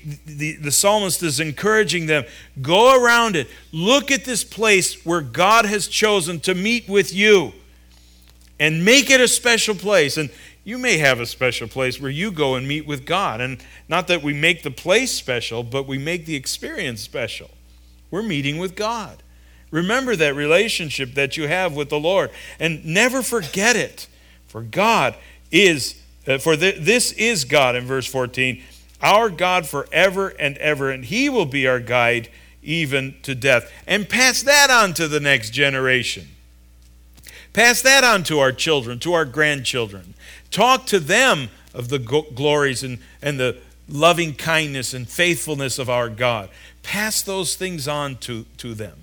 the psalmist is encouraging them, go around it. Look at this place where God has chosen to meet with you and make it a special place. And you may have a special place where you go and meet with God. And not that we make the place special, but we make the experience special. We're meeting with God. Remember that relationship that you have with the Lord, and never forget it, for God is This is God, in verse 14, our God forever and ever, and he will be our guide even to death. And pass that on to the next generation. Pass that on to our children, to our grandchildren. Talk to them of the glories and the loving kindness and faithfulness of our God. Pass those things on to them.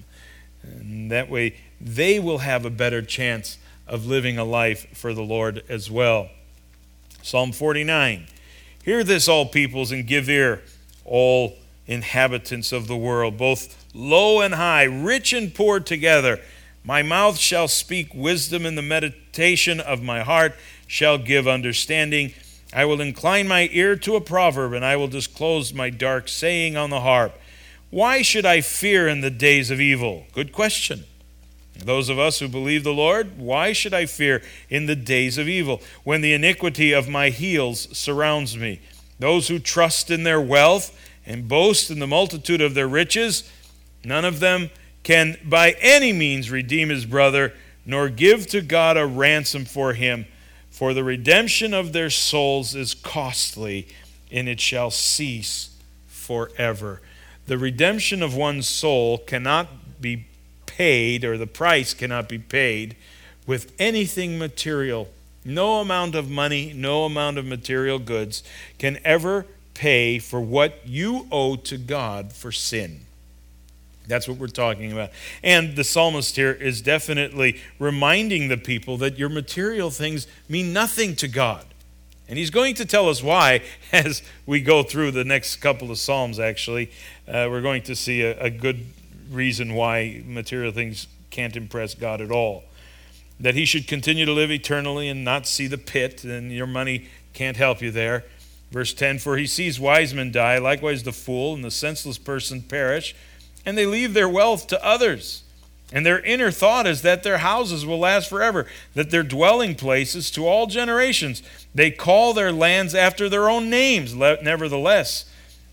And that way they will have a better chance of living a life for the Lord as well. Psalm 49. Hear this, all peoples, and give ear, all inhabitants of the world, both low and high, rich and poor together. My mouth shall speak wisdom, and the meditation of my heart shall give understanding. I will incline my ear to a proverb, and I will disclose my dark saying on the harp. Why should I fear in the days of evil? Good question. Those of us who believe the Lord, why should I fear in the days of evil, when the iniquity of my heels surrounds me? Those who trust in their wealth and boast in the multitude of their riches, none of them can by any means redeem his brother, nor give to God a ransom for him. For the redemption of their souls is costly, and it shall cease forever. The redemption of one's soul cannot be paid, or the price cannot be paid with anything material. No amount of money, no amount of material goods can ever pay for what you owe to God for sin. That's what we're talking about. And the psalmist here is definitely reminding the people that your material things mean nothing to God. And he's going to tell us why as we go through the next couple of psalms, actually. We're going to see a good reason why material things can't impress God at all. That he should continue to live eternally and not see the pit, and your money can't help you there. Verse 10, for he sees wise men die, likewise the fool and the senseless person perish, and they leave their wealth to others. And their inner thought is that their houses will last forever, that their dwelling places to all generations. They call their lands after their own names. Nevertheless,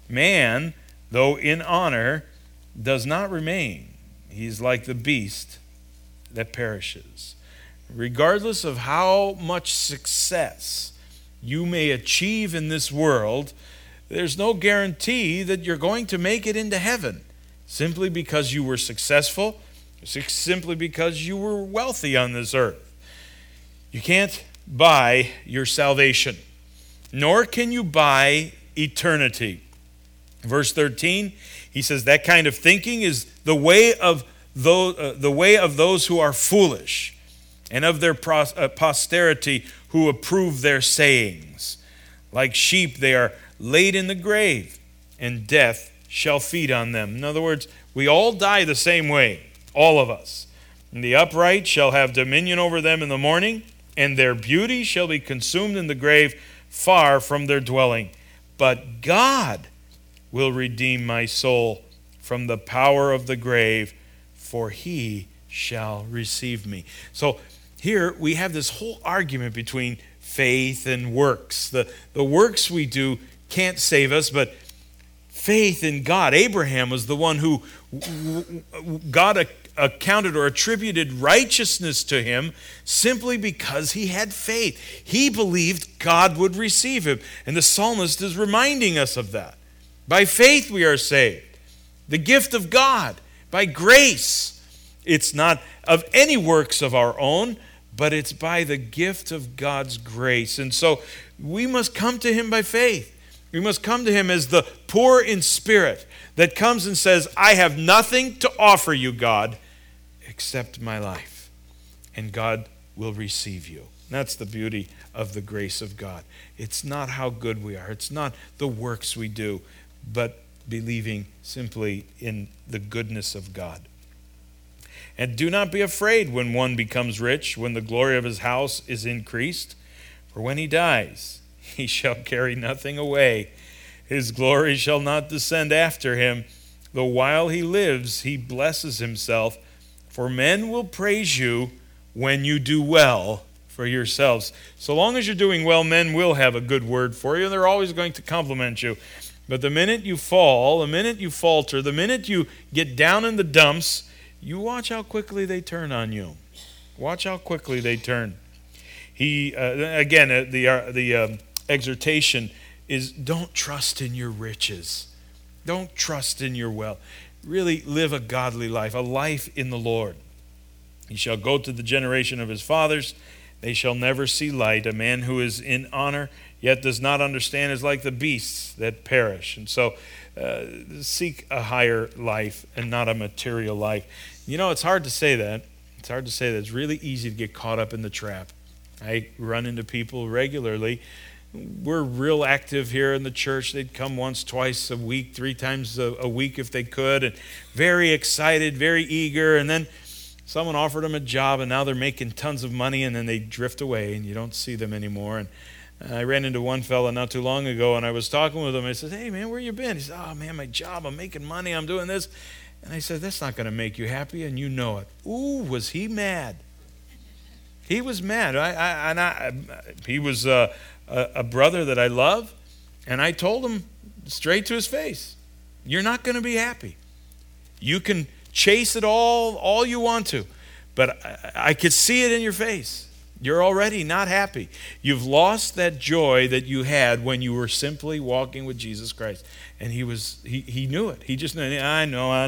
man, though in honor, does not remain. He's like the beast that perishes. Regardless of how much success you may achieve in this world, there's no guarantee that you're going to make it into heaven simply because you were successful, simply because you were wealthy on this earth. You can't buy your salvation, nor can you buy eternity. Verse 13, he says that kind of thinking is the way of those who are foolish, and of their posterity who approve their sayings. Like sheep they are laid in the grave, and death shall feed on them. In other words, we all die the same way, all of us. And the upright shall have dominion over them in the morning, and their beauty shall be consumed in the grave, far from their dwelling. But God will redeem my soul from the power of the grave, for he shall receive me. So here we have this whole argument between faith and works. The works we do can't save us, but faith in God. Abraham was the one who God accounted or attributed righteousness to him simply because he had faith. He believed God would receive him. And the psalmist is reminding us of that. By faith we are saved. The gift of God. By grace. It's not of any works of our own, but it's by the gift of God's grace. And so we must come to him by faith. We must come to him as the poor in spirit that comes and says, I have nothing to offer you, God, except my life. And God will receive you. That's the beauty of the grace of God. It's not how good we are. It's not the works we do, but believing simply in the goodness of God. And do not be afraid when one becomes rich, when the glory of his house is increased. For when he dies, he shall carry nothing away. His glory shall not descend after him. Though while he lives, he blesses himself. For men will praise you when you do well for yourselves. So long as you're doing well, men will have a good word for you. They're always going to compliment you. But the minute you fall, the minute you falter, the minute you get down in the dumps, you watch how quickly they turn on you. Watch how quickly they turn. The exhortation is, don't trust in your riches. Don't trust in your wealth. Really live a godly life, a life in the Lord. He shall go to the generation of his fathers. They shall never see light. A man who is in honor yet does not understand is like the beasts that perish. And so seek a higher life and not a material life. You know, it's hard to say that. It's hard to say that. It's really easy to get caught up in the trap. I run into people regularly. We're real active here in the church. They'd come once, twice a week, 3 times a week if they could, and very excited, very eager. And then someone offered them a job, and now they're making tons of money, and then they drift away, and you don't see them anymore. And I ran into one fella not too long ago, and I was talking with him. I said, "Hey, man, where you been?" He said, "Oh, man, my job. I'm making money. I'm doing this." And I said, "That's not going to make you happy, and you know it." Ooh, was he mad? He was mad. He was a brother that I love, and I told him straight to his face, "You're not going to be happy. You can chase it all you want to, but I could see it in your face. You're already not happy. You've lost that joy that you had when you were simply walking with Jesus Christ." And he knew it. He just knew. I know.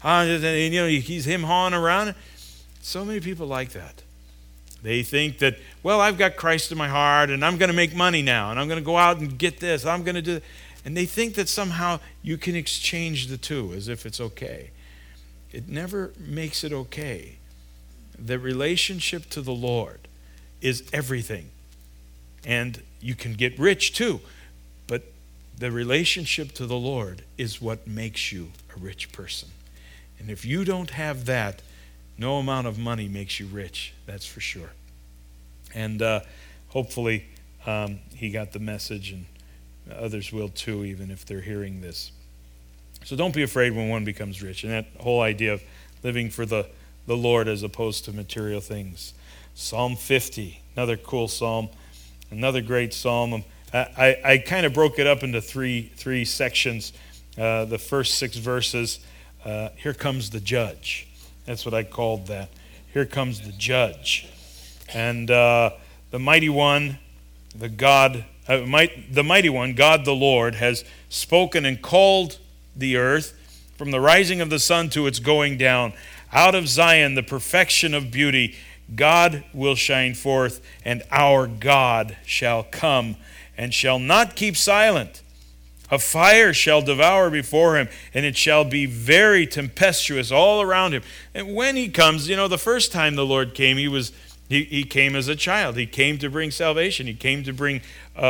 He's him hawing around. So many people like that. They think that, well, I've got Christ in my heart, and I'm going to make money now, and I'm going to go out and get this. I'm going to do. And they think that somehow you can exchange the two as if it's okay. It never makes it okay. The relationship to the Lord is everything. And you can get rich too. But the relationship to the Lord is what makes you a rich person. And if you don't have that, no amount of money makes you rich. That's for sure. And hopefully he got the message, and others will too, even if they're hearing this. So don't be afraid when one becomes rich. And that whole idea of living for the Lord as opposed to material things. Psalm 50, another cool psalm, another great psalm. I kind of broke it up into three sections. The first 6 verses, here comes the judge. That's what I called that. Here comes the judge. And the mighty one, the mighty one, God the Lord, has spoken and called the earth from the rising of the sun to its going down. Out of Zion, the perfection of beauty, God will shine forth, and our God shall come and shall not keep silent. A fire shall devour before him, and it shall be very tempestuous all around him. And when he comes, the first time the Lord came, he came as a child. He came to bring salvation. He came to bring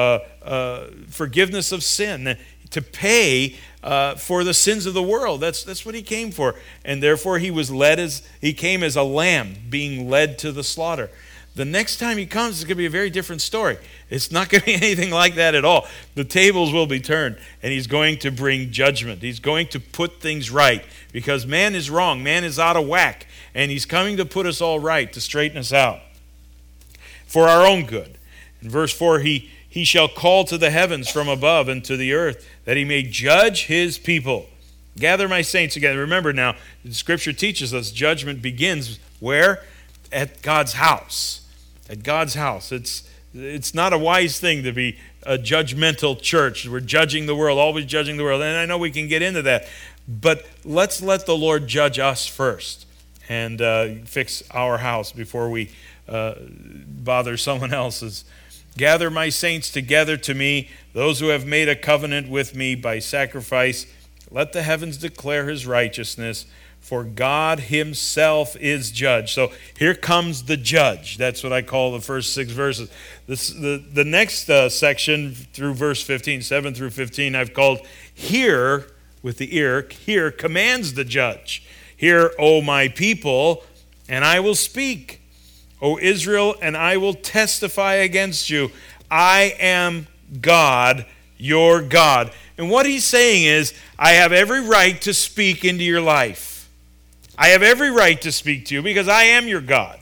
forgiveness of sin, to pay for the sins of the world. That's what he came for. And therefore he came as a lamb being led to the slaughter. The next time he comes, it's going to be a very different story. It's not going to be anything like that at all. The tables will be turned, and he's going to bring judgment. He's going to put things right, because man is wrong. Man is out of whack, and he's coming to put us all right, to straighten us out for our own good. In verse 4, he shall call to the heavens from above and to the earth, that he may judge his people. Gather my saints together. Remember now, the Scripture teaches us judgment begins where? At God's house. At God's house. It's not a wise thing to be a judgmental church. We're judging the world, always judging the world. And I know we can get into that. But let's let the Lord judge us first and fix our house before we bother someone else's. Gather my saints together to me, those who have made a covenant with me by sacrifice. Let the heavens declare his righteousness, for God himself is judge. So here comes the judge. That's what I call the first 6 verses. The next section through verse 15, 7 through 15, I've called "Hear," with the ear. "Hear" commands the judge. "Hear, O my people, and I will speak. O Israel, and I will testify against you. I am God, your God." And what he's saying is, I have every right to speak into your life. I have every right to speak to you because I am your God.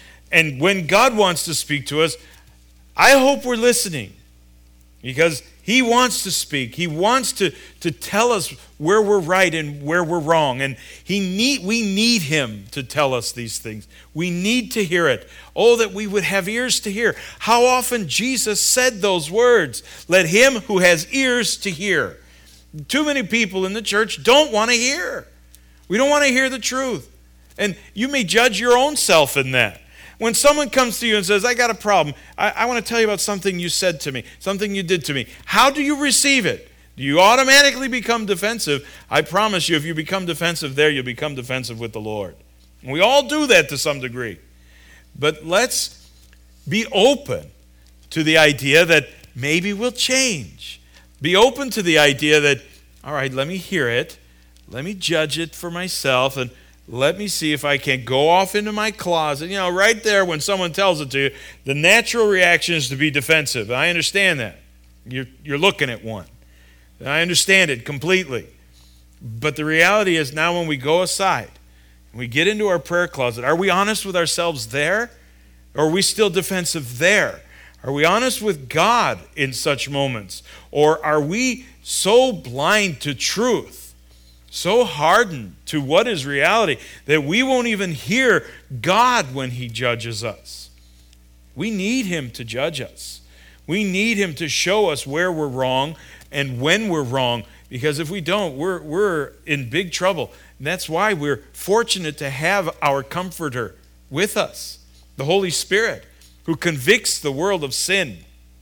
And when God wants to speak to us, I hope we're listening, because He wants to speak. He wants to tell us where we're right and where we're wrong. And we need him to tell us these things. We need to hear it. Oh, that we would have ears to hear. How often Jesus said those words, let him who has ears to hear. Too many people in the church don't want to hear. We don't want to hear the truth. And you may judge your own self in that. When someone comes to you and says, I got a problem, I want to tell you about something you said to me, something you did to me. How do you receive it? Do you automatically become defensive? I promise you, if you become defensive there, you'll become defensive with the Lord. And we all do that to some degree. But let's be open to the idea that maybe we'll change. Be open to the idea that, all right, let me hear it. Let me judge it for myself, and let me see if I can go off into my closet. You know, right there when someone tells it to you, the natural reaction is to be defensive. I understand that. You're looking at one. I understand it completely. But the reality is now when we go aside, we get into our prayer closet, are we honest with ourselves there? Or are we still defensive there? Are we honest with God in such moments? Or are we so blind to truth, so hardened to what is reality, that we won't even hear God when he judges us? We need him to judge us. We need him to show us where we're wrong and when we're wrong, because if we don't, we're in big trouble. And that's why we're fortunate to have our Comforter with us, the Holy Spirit, who convicts the world of sin.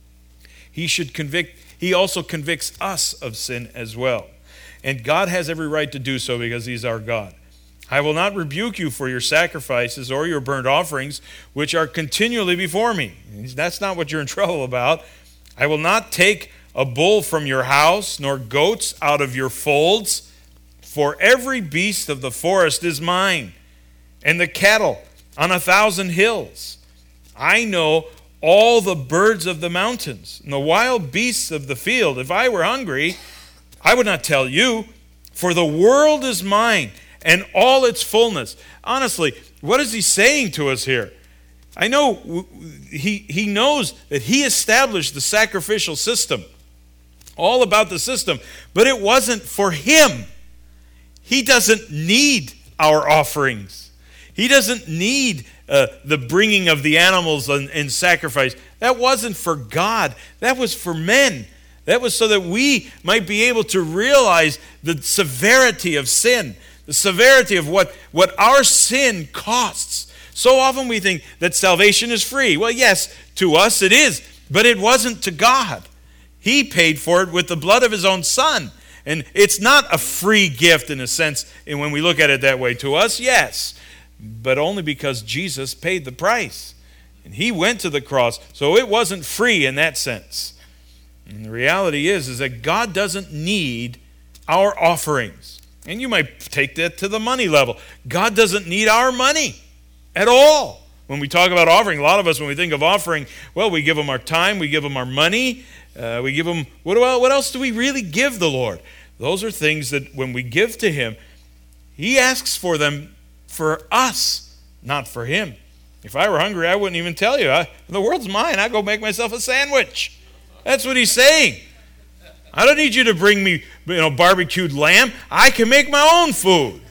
He also convicts us of sin as well. And God has every right to do so because he's our God. I will not rebuke you for your sacrifices or your burnt offerings, which are continually before me. That's not what you're in trouble about. I will not take a bull from your house, nor goats out of your folds. For every beast of the forest is mine, and the cattle on 1,000 hills. I know all the birds of the mountains, and the wild beasts of the field. If I were hungry, I would not tell you, for the world is mine, and all its fullness. Honestly, what is he saying to us here? I know he knows that he established the sacrificial system, all about the system, but it wasn't for him. He doesn't need our offerings. He doesn't need the bringing of the animals in sacrifice. That wasn't for God. That was for men. That was so that we might be able to realize the severity of sin, the severity of what our sin costs. So often we think that salvation is free. Well, yes, to us it is, but it wasn't to God. He paid for it with the blood of his own Son. And it's not a free gift in a sense, and when we look at it that way. To us, yes, but only because Jesus paid the price. And he went to the cross, so it wasn't free in that sense. And the reality is that God doesn't need our offerings. And you might take that to the money level. God doesn't need our money at all. When we talk about offering, a lot of us, when we think of offering, well, we give him our time, we give him our money, we give him, what else do we really give the Lord? Those are things that when we give to him, he asks for them for us, not for him. If I were hungry, I wouldn't even tell you. The world's mine. I'd go make myself a sandwich. That's what he's saying. I don't need you to bring me, barbecued lamb. I can make my own food.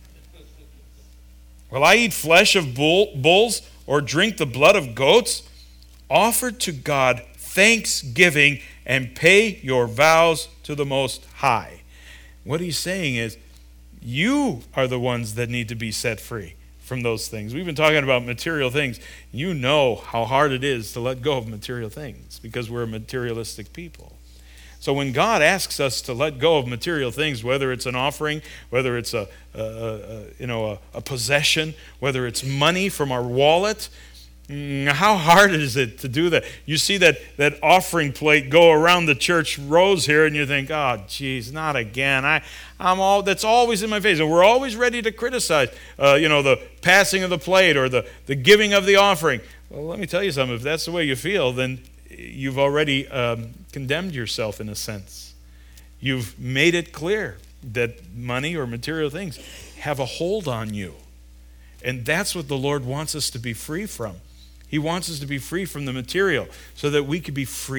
Will I eat flesh of bulls or drink the blood of goats? Offer to God thanksgiving and pay your vows to the Most High. What he's saying is, you are the ones that need to be set free from those things. We've been talking about material things. You know how hard it is to let go of material things because we're a materialistic people. So when God asks us to let go of material things, whether it's an offering, whether it's a possession, whether it's money from our wallet, how hard is it to do that? You see that offering plate go around the church rows here, and you think, oh, geez, not again. That's always in my face. And we're always ready to criticize, the passing of the plate or the giving of the offering. Well, let me tell you something. If that's the way you feel, then you've already condemned yourself in a sense. You've made it clear that money or material things have a hold on you. And that's what the Lord wants us to be free from. He wants us to be free from the material so that we could be free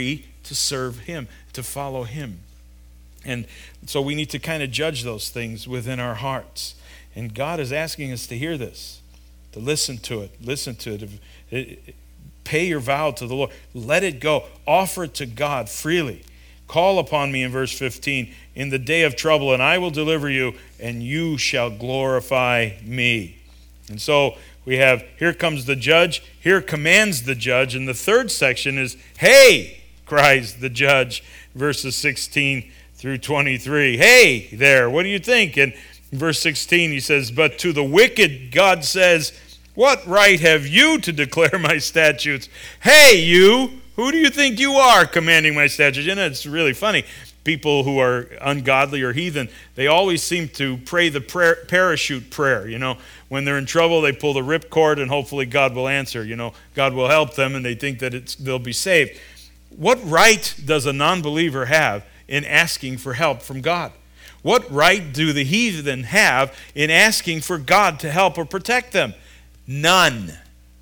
to serve him, to follow him. And so we need to kind of judge those things within our hearts. And God is asking us to hear this, to listen to it. Listen to it. Pay your vow to the Lord. Let it go. Offer it to God freely. Call upon me in verse 15 in the day of trouble, and I will deliver you, and you shall glorify me. And so we have, here comes the judge, here commands the judge, and the third section is, hey, cries the judge, verses 16 through 23. Hey there, what do you think? And in verse 16 he says, but to the wicked God says, what right have you to declare my statutes? Hey, you, who do you think you are commanding my statutes? And it's really funny. People who are ungodly or heathen, they always seem to pray the parachute prayer. You know, when they're in trouble, they pull the ripcord and hopefully God will answer. You know, God will help them and they think that they'll be saved. What right does a non-believer have in asking for help from God? What right do the heathen have in asking for God to help or protect them? None.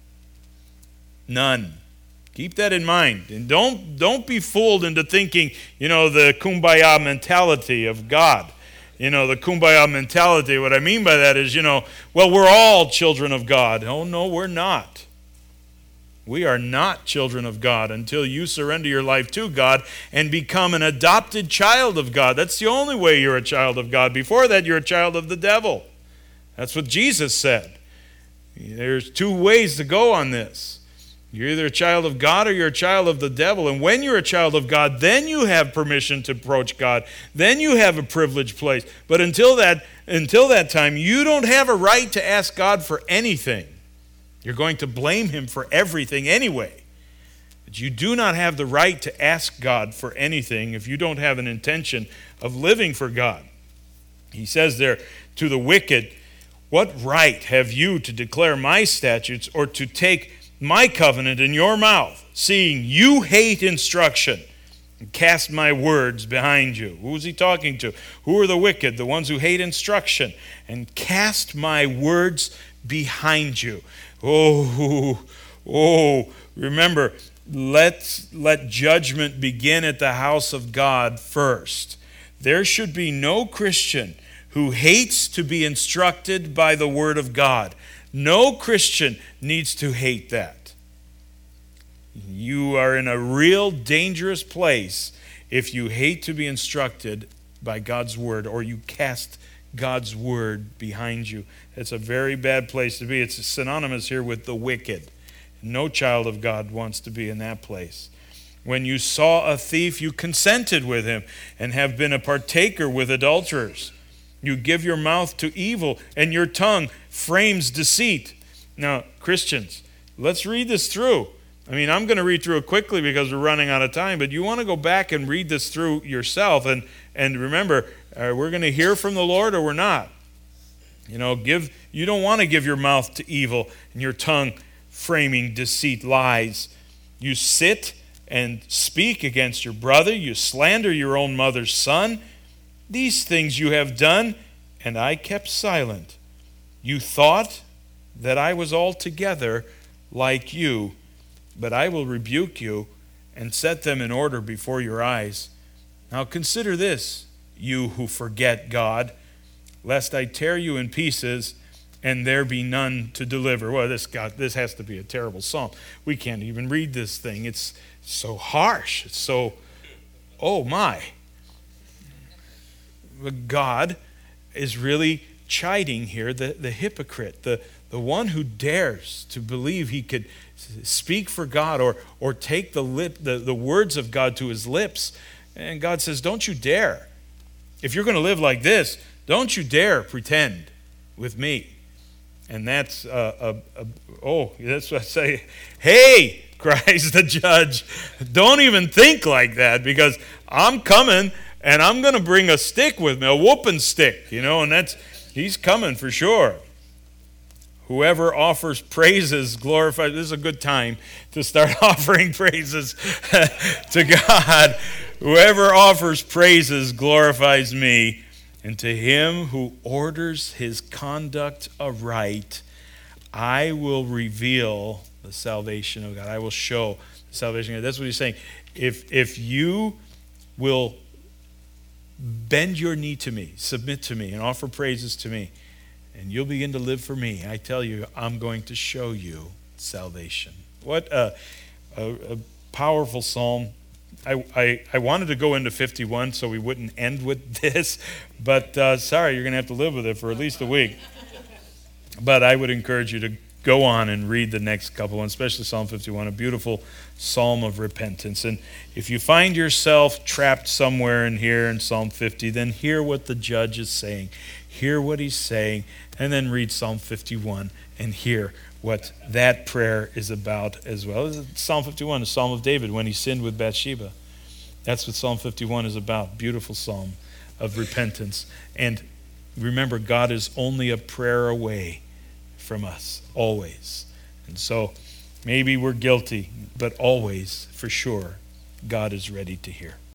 None. Keep that in mind. And don't be fooled into thinking, the kumbaya mentality of God. The kumbaya mentality, what I mean by that is, we're all children of God. Oh, no, we're not. We are not children of God until you surrender your life to God and become an adopted child of God. That's the only way you're a child of God. Before that, you're a child of the devil. That's what Jesus said. There's two ways to go on this. You're either a child of God or you're a child of the devil. And when you're a child of God, then you have permission to approach God. Then you have a privileged place. But until that time, you don't have a right to ask God for anything. You're going to blame him for everything anyway. But you do not have the right to ask God for anything if you don't have an intention of living for God. He says there, to the wicked, what right have you to declare my statutes or to take my covenant in your mouth, seeing you hate instruction and cast my words behind you? Who is he talking to? Who are the wicked? The ones who hate instruction and cast my words behind you. Oh, remember, let judgment begin at the house of God first. There should be no Christian who hates to be instructed by the word of God. No Christian needs to hate that. You are in a real dangerous place if you hate to be instructed by God's word or you cast God's word behind you. It's a very bad place to be. It's synonymous here with the wicked. No child of God wants to be in that place. When you saw a thief, you consented with him and have been a partaker with adulterers. You give your mouth to evil, and your tongue frames deceit. Now, Christians, let's read this through. I'm going to read through it quickly because we're running out of time, but you want to go back and read this through yourself. And remember, we're going to hear from the Lord or we're not. You don't want to give your mouth to evil and your tongue framing deceit, lies. You sit and speak against your brother. You slander your own mother's son. These things you have done, and I kept silent. You thought that I was altogether like you, but I will rebuke you and set them in order before your eyes. Now consider this, you who forget God, lest I tear you in pieces and there be none to deliver. Well, this has to be a terrible psalm. We can't even read this thing. It's so harsh. It's so, oh my. God is really chiding here the hypocrite, the one who dares to believe he could speak for God or take the words of God to his lips. And God says, don't you dare. If you're going to live like this, don't you dare pretend with me. And that's, that's what I say. Hey, cries the judge, don't even think like that because I'm coming and I'm going to bring a stick with me, a whooping stick, and he's coming for sure. Whoever offers praises glorifies. This is a good time to start offering praises to God. Whoever offers praises glorifies me, and to him who orders his conduct aright, I will reveal the salvation of God. I will show salvation. That's what he's saying. If you will bend your knee to me, submit to me, and offer praises to me, and you'll begin to live for me, I tell you, I'm going to show you salvation. What a powerful psalm. I wanted to go into 51 so we wouldn't end with this, but sorry, you're going to have to live with it for at least a week. But I would encourage you to go on and read the next couple, and especially Psalm 51, a beautiful psalm of repentance. And if you find yourself trapped somewhere in here in Psalm 50, then hear what the judge is saying. Hear what he's saying, and then read Psalm 51 and hear what that prayer is about as well. Psalm 51, the Psalm of David when he sinned with Bathsheba. That's what Psalm 51 is about. Beautiful psalm of repentance. And remember, God is only a prayer away from us, always. And so maybe we're guilty, but always, for sure, God is ready to hear.